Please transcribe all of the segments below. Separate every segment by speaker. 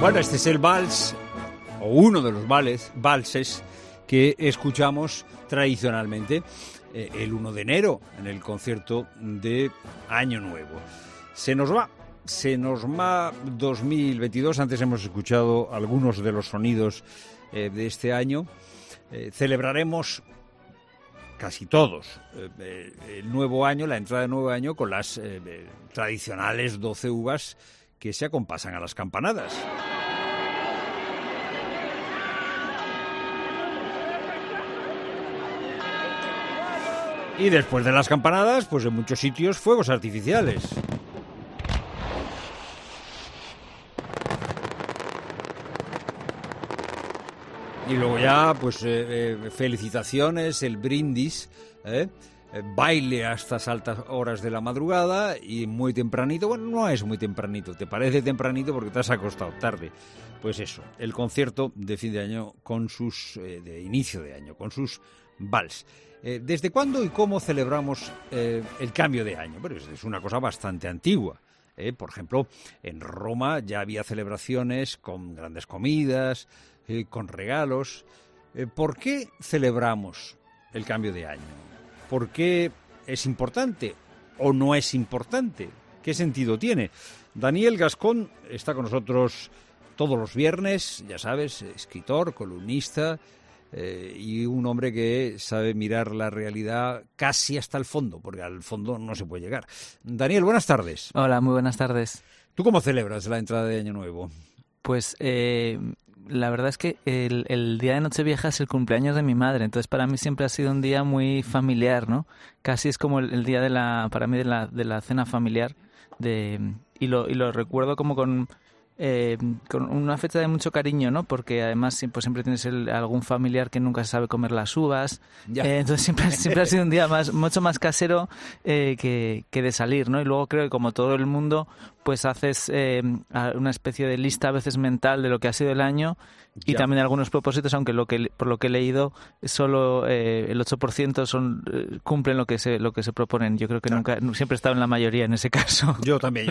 Speaker 1: Bueno, este es el vals, o uno de los valses que escuchamos tradicionalmente el 1 de enero en el concierto de Año Nuevo. Se nos va 2022. Antes hemos escuchado algunos de los sonidos de este año. Celebraremos casi todos el nuevo año, la entrada del nuevo año, con las tradicionales 12 uvas que se acompasan a las campanadas. Y después de las campanadas, pues en muchos sitios fuegos artificiales. Y luego ya, pues felicitaciones, el brindis, baile a estas altas horas de la madrugada y muy tempranito. Bueno, no es muy tempranito, te parece tempranito porque te has acostado tarde. Pues eso, el concierto de fin de año con sus, de inicio de año, con sus vals. ¿Desde cuándo y cómo celebramos el cambio de año? Bueno, es una cosa bastante antigua. Por ejemplo, en Roma ya había celebraciones con grandes comidas, con regalos. ¿Por qué celebramos el cambio de año? ¿Por qué es importante o no es importante? ¿Qué sentido tiene? Daniel Gascón está con nosotros todos los viernes, ya sabes, escritor, columnista, y un hombre que sabe mirar la realidad casi hasta el fondo, porque al fondo no se puede llegar. Daniel, buenas tardes.
Speaker 2: Hola, muy buenas tardes.
Speaker 1: ¿Tú cómo celebras la entrada de Año Nuevo?
Speaker 2: Pues la verdad es que el día de Nochevieja es el cumpleaños de mi madre, entonces para mí siempre ha sido un día muy familiar, ¿no? Casi es como el día para mí de la cena familiar, y lo recuerdo como con una fecha de mucho cariño, ¿no? Porque además pues siempre tienes algún familiar que nunca se sabe comer las uvas. Entonces siempre ha sido un día mucho más casero que de salir, ¿no? Y luego creo que como todo el mundo, pues haces una especie de lista a veces mental de lo que ha sido el año y también algunos propósitos, aunque por lo que he leído solo el 8% cumplen lo que se proponen. Yo creo que nunca siempre he estado en la mayoría en ese caso.
Speaker 1: Yo también.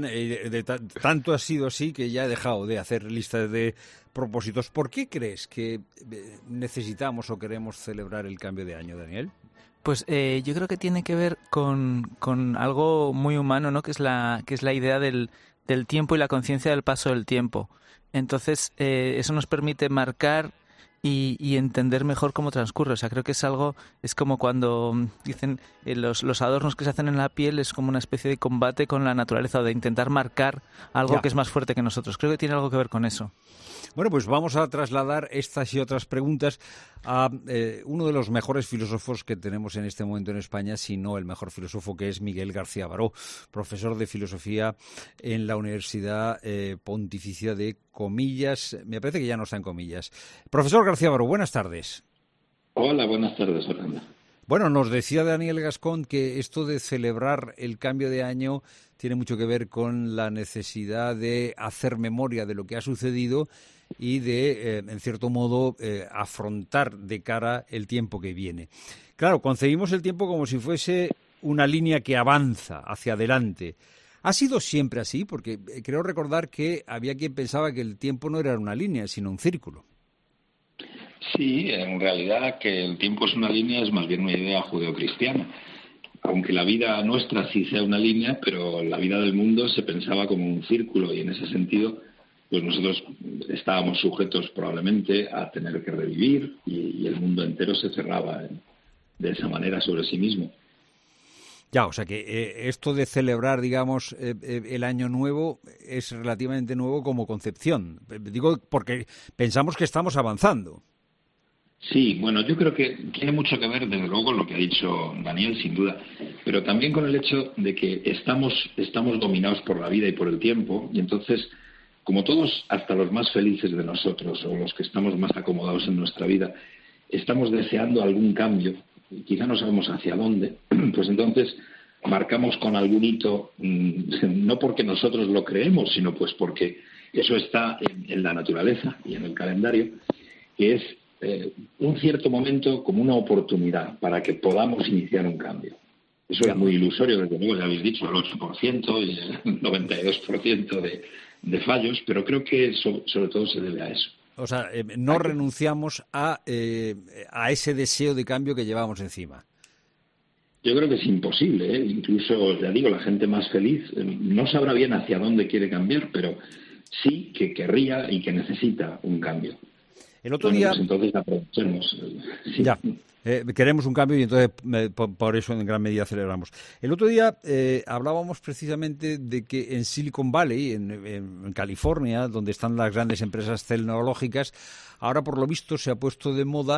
Speaker 1: Tanto ha sido así que ya he dejado de hacer listas de propósitos. ¿Por qué crees que necesitamos o queremos celebrar el cambio de año, Daniel?
Speaker 2: Pues yo creo que tiene que ver con algo muy humano, ¿no? Que es la idea del tiempo y la conciencia del paso del tiempo. Entonces eso nos permite marcar y entender mejor cómo transcurre. O sea, creo que es como cuando dicen los adornos que se hacen en la piel, es como una especie de combate con la naturaleza o de intentar marcar algo que es más fuerte que nosotros. Creo que tiene algo que ver con eso.
Speaker 1: Bueno, pues vamos a trasladar estas y otras preguntas a uno de los mejores filósofos que tenemos en este momento en España, si no el mejor filósofo, que es Miguel García Baró, profesor de filosofía en la Universidad Pontificia de Comillas. Me parece que ya no está en Comillas. Profesor García Baró, buenas tardes.
Speaker 3: Hola, buenas tardes, Orlando.
Speaker 1: Bueno, nos decía Daniel Gascón que esto de celebrar el cambio de año tiene mucho que ver con la necesidad de hacer memoria de lo que ha sucedido y de, en cierto modo, afrontar de cara el tiempo que viene. Claro, concebimos el tiempo como si fuese una línea que avanza hacia adelante. ¿Ha sido siempre así? Porque creo recordar que había quien pensaba que el tiempo no era una línea, sino un círculo.
Speaker 3: Sí, en realidad que el tiempo es una línea es más bien una idea judeocristiana. Aunque la vida nuestra sí sea una línea, pero la vida del mundo se pensaba como un círculo y en ese sentido pues nosotros estábamos sujetos probablemente a tener que revivir y el mundo entero se cerraba de esa manera sobre sí mismo.
Speaker 1: Ya, o sea que esto de celebrar, digamos, el año nuevo es relativamente nuevo como concepción. Digo, porque pensamos que estamos avanzando.
Speaker 3: Sí, bueno, yo creo que tiene mucho que ver, desde luego, con lo que ha dicho Daniel, sin duda, pero también con el hecho de que estamos dominados por la vida y por el tiempo, y entonces, como todos, hasta los más felices de nosotros, o los que estamos más acomodados en nuestra vida, estamos deseando algún cambio, y quizá no sabemos hacia dónde, pues entonces marcamos con algún hito, no porque nosotros lo creemos, sino pues porque eso está en la naturaleza y en el calendario, que es un cierto momento como una oportunidad para que podamos iniciar un cambio. Eso es muy ilusorio, desde luego, ya habéis dicho, el 8% y el 92% de fallos, pero creo que sobre todo se debe a eso.
Speaker 1: O sea, no renunciamos a ese deseo de cambio que llevamos encima.
Speaker 3: Yo creo que es imposible, ¿eh? Incluso, ya digo, la gente más feliz no sabrá bien hacia dónde quiere cambiar, pero sí que querría y que necesita un cambio.
Speaker 1: El otro día...
Speaker 3: Pues entonces aprovechemos. Sí.
Speaker 1: Ya. Queremos un cambio y entonces por eso en gran medida celebramos. El otro día hablábamos precisamente de que en Silicon Valley, en California, donde están las grandes empresas tecnológicas, ahora por lo visto se ha puesto de moda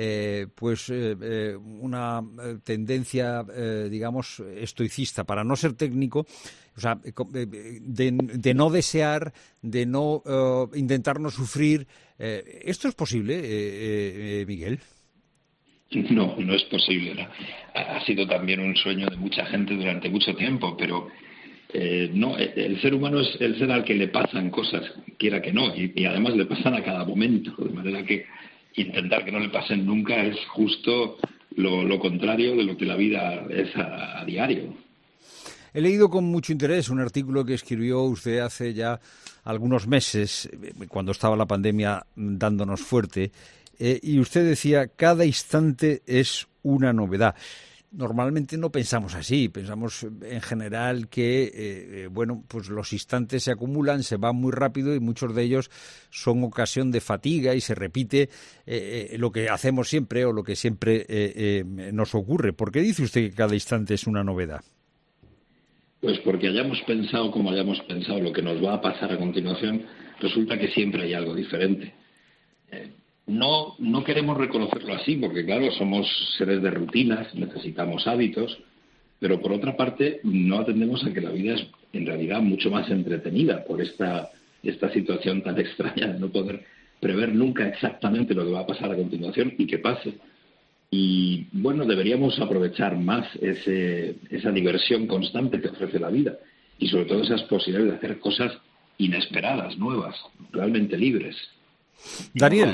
Speaker 1: una tendencia, digamos, estoicista, para no ser técnico, o sea, de no desear, de no intentar no sufrir. ¿Esto es posible, Miguel?
Speaker 3: No, no es posible, ¿no? Ha sido también un sueño de mucha gente durante mucho tiempo, pero no, el ser humano es el ser al que le pasan cosas, quiera que no, y además le pasan a cada momento, de manera que intentar que no le pasen nunca es justo lo contrario de lo que la vida es a diario.
Speaker 1: He leído con mucho interés un artículo que escribió usted hace ya algunos meses, cuando estaba la pandemia dándonos fuerte, y usted decía, cada instante es una novedad. Normalmente no pensamos así, pensamos en general que pues los instantes se acumulan, se van muy rápido y muchos de ellos son ocasión de fatiga y se repite lo que hacemos siempre o lo que siempre nos ocurre. ¿Por qué dice usted que cada instante es una novedad?
Speaker 3: Pues porque hayamos pensado como hayamos pensado lo que nos va a pasar a continuación, resulta que siempre hay algo diferente. No queremos reconocerlo así porque, claro, somos seres de rutinas, necesitamos hábitos, pero por otra parte no atendemos a que la vida es en realidad mucho más entretenida por esta situación tan extraña de no poder prever nunca exactamente lo que va a pasar a continuación y que pase. Y bueno, deberíamos aprovechar más esa diversión constante que ofrece la vida y sobre todo esas posibilidades de hacer cosas inesperadas, nuevas, realmente libres.
Speaker 1: Daniel,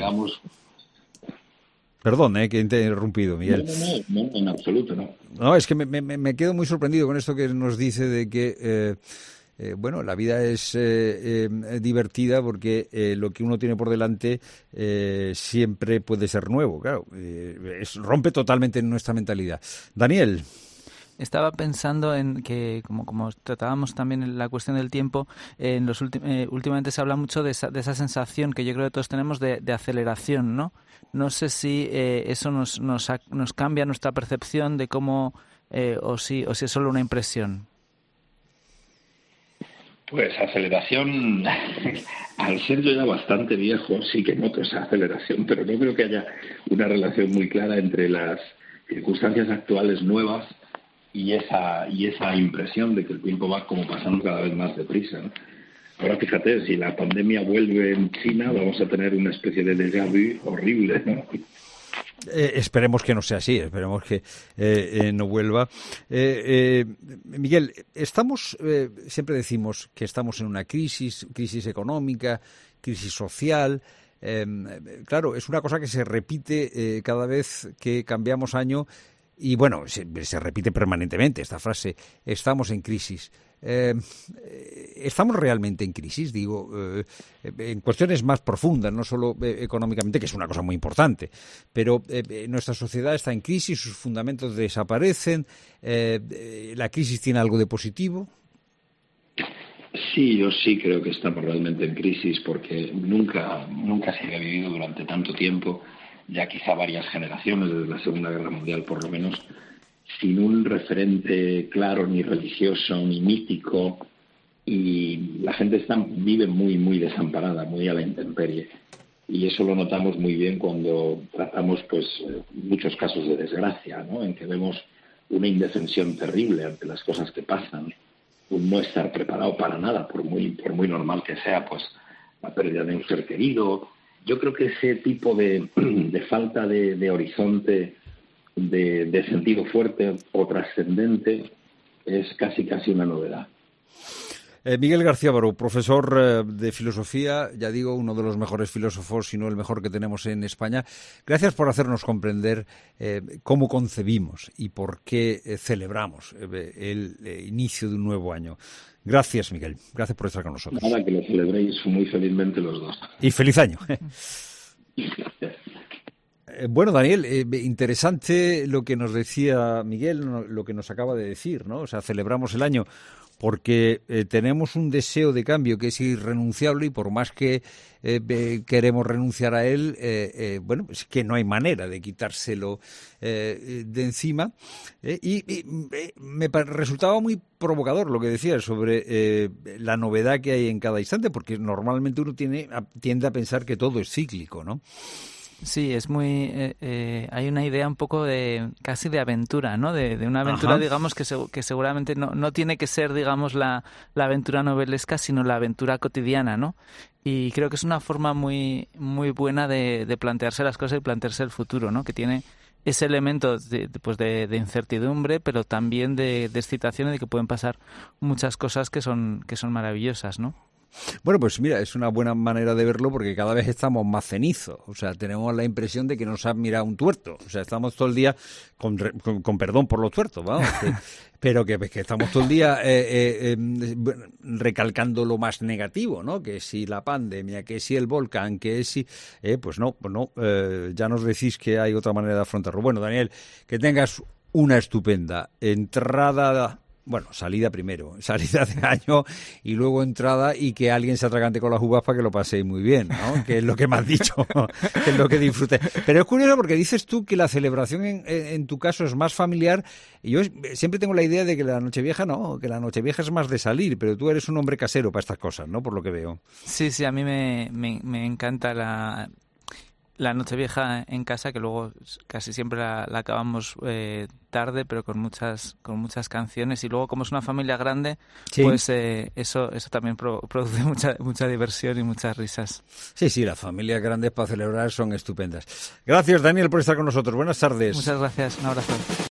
Speaker 1: perdón, que he interrumpido, Miguel.
Speaker 3: No, en absoluto, no.
Speaker 1: No, es que me quedo muy sorprendido con esto que nos dice de que, la vida es divertida porque lo que uno tiene por delante siempre puede ser nuevo, claro. Rompe totalmente nuestra mentalidad. Daniel.
Speaker 2: Estaba pensando en que, como tratábamos también en la cuestión del tiempo, últimamente se habla mucho de esa sensación que yo creo que todos tenemos de aceleración, ¿no? No sé si eso nos cambia nuestra percepción de cómo, o si es solo una impresión.
Speaker 3: Pues aceleración, al ser yo ya bastante viejo, sí que noto esa aceleración, pero no creo que haya una relación muy clara entre las circunstancias actuales nuevas y esa impresión de que el tiempo va como pasando cada vez más deprisa, ¿no? Ahora fíjate, si la pandemia vuelve en China, vamos a tener una especie de déjà vu horrible, ¿no?
Speaker 1: Esperemos que no sea así, esperemos que no vuelva. Miguel, siempre decimos que estamos en una crisis económica, crisis social. Claro, es una cosa que se repite cada vez que cambiamos año. Y bueno, se repite permanentemente esta frase, estamos en crisis. ¿Estamos realmente en crisis? Digo, en cuestiones más profundas, no solo económicamente, que es una cosa muy importante, pero nuestra sociedad está en crisis, sus fundamentos desaparecen, ¿la crisis tiene algo de positivo?
Speaker 3: Sí, yo sí creo que estamos realmente en crisis porque nunca se había vivido durante tanto tiempo, ya quizá varias generaciones desde la Segunda Guerra Mundial por lo menos, sin un referente claro ni religioso ni mítico, y la gente vive muy muy desamparada, muy a la intemperie, y eso lo notamos muy bien cuando tratamos muchos casos de desgracia, ¿no? En que vemos una indefensión terrible ante las cosas que pasan, un no estar preparado para nada, por muy normal que sea, pues la pérdida de un ser querido. Yo creo que ese tipo de falta de horizonte, de sentido fuerte o trascendente, es casi una novedad.
Speaker 1: Miguel García Baró, profesor de filosofía, ya digo, uno de los mejores filósofos, si no el mejor que tenemos en España. Gracias por hacernos comprender cómo concebimos y por qué celebramos el inicio de un nuevo año. Gracias, Miguel. Gracias por estar con nosotros.
Speaker 3: Nada, que lo celebréis muy felizmente los dos.
Speaker 1: Y feliz año.
Speaker 3: Gracias.
Speaker 1: Bueno, Daniel, interesante lo que nos decía Miguel, lo que nos acaba de decir, ¿no? O sea, celebramos el año porque tenemos un deseo de cambio que es irrenunciable y por más que queremos renunciar a él, bueno, es que no hay manera de quitárselo de encima. Me resultaba muy provocador lo que decías sobre la novedad que hay en cada instante, porque normalmente uno tiende a pensar que todo es cíclico, ¿no?
Speaker 2: Sí, es muy... hay una idea un poco casi de aventura, ¿no? De una aventura, digamos, que seguramente no tiene que ser, digamos, la aventura novelesca, sino la aventura cotidiana, ¿no? Y creo que es una forma muy buena de plantearse las cosas y plantearse el futuro, ¿no? Que tiene ese elemento de incertidumbre, pero también de excitación y de que pueden pasar muchas cosas que son maravillosas, ¿no?
Speaker 1: Bueno, pues mira, es una buena manera de verlo porque cada vez estamos más cenizos. O sea, tenemos la impresión de que nos ha mirado un tuerto. O sea, estamos todo el día, con perdón por los tuertos, vamos, pero que estamos todo el día recalcando lo más negativo, ¿no? Que si la pandemia, que si el volcán, que si... pues no, ya nos decís que hay otra manera de afrontarlo. Bueno, Daniel, que tengas una estupenda entrada... Bueno, salida primero, salida de año y luego entrada y que alguien se atragante con las uvas para que lo paséis muy bien, ¿no? Que es lo que me has dicho, que es lo que disfruté. Pero es curioso porque dices tú que la celebración en tu caso es más familiar y yo siempre tengo la idea de que la Nochevieja no, que la Nochevieja es más de salir, pero tú eres un hombre casero para estas cosas, ¿no? Por lo que veo.
Speaker 2: Sí, a mí me encanta la Nochevieja en casa, que luego casi siempre la acabamos tarde, pero con muchas canciones, y luego como es una familia grande, sí, pues eso también produce mucha diversión y muchas risas.
Speaker 1: Sí, las familias grandes para celebrar son estupendas. Gracias, Daniel, por estar con nosotros. Buenas tardes.
Speaker 2: Muchas gracias, un abrazo.